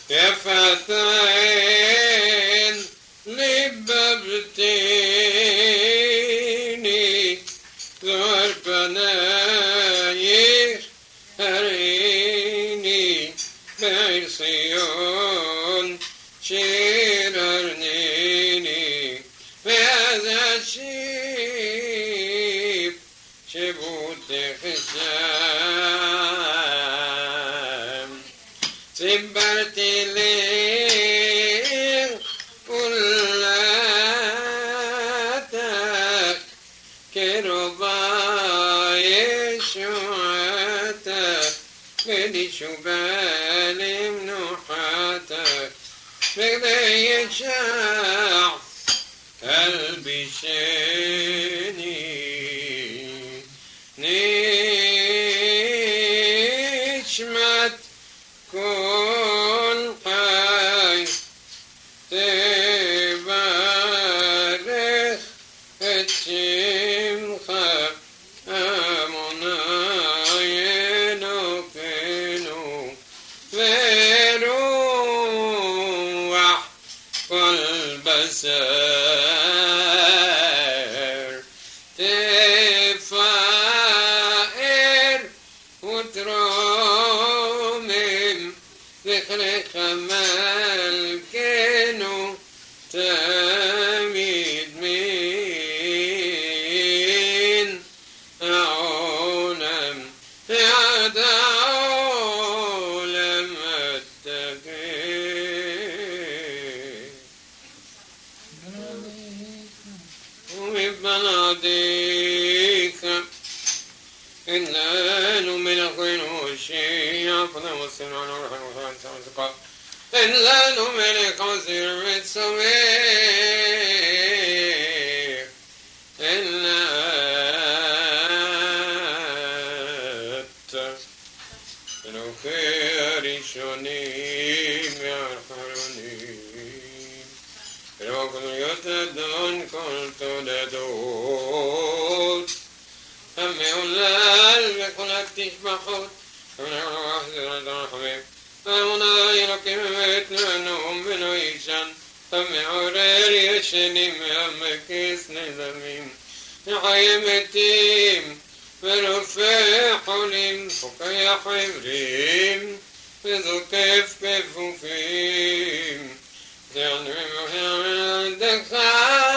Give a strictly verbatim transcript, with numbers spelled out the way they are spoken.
يفتحين لببتيني ذور بناير هريني بعصيون شيررنيني بهذا الشيب شبوت خشام سبرت لي كلاتك كرباي شوعتك بدي شبال منوحاتك بقدي يشاع قلبي شيني نشمت كن حي تبارك الشمخة أمناينو كنو فروح والبسار تفائر وترمم ذكر خمال كنو تميد من عونم يا دولم التقي وببلديك إنا نؤمن خنوشي أفضل والسنان ورحمة الله تعالى إلا نؤمن قصير السمير إلا إنه خير شنيم يرحرني إنه كل يتدون كنت لدود أمي أولال بكل أكتشبحوت أمي أولال بكل أمنا يركم بيتنهم بنويشان أمي أوريري يشنيم أمي كيسني زميم نحيم التيم برفع حليم فكي حبريم بذو كيف كيف فيم يعني من دخل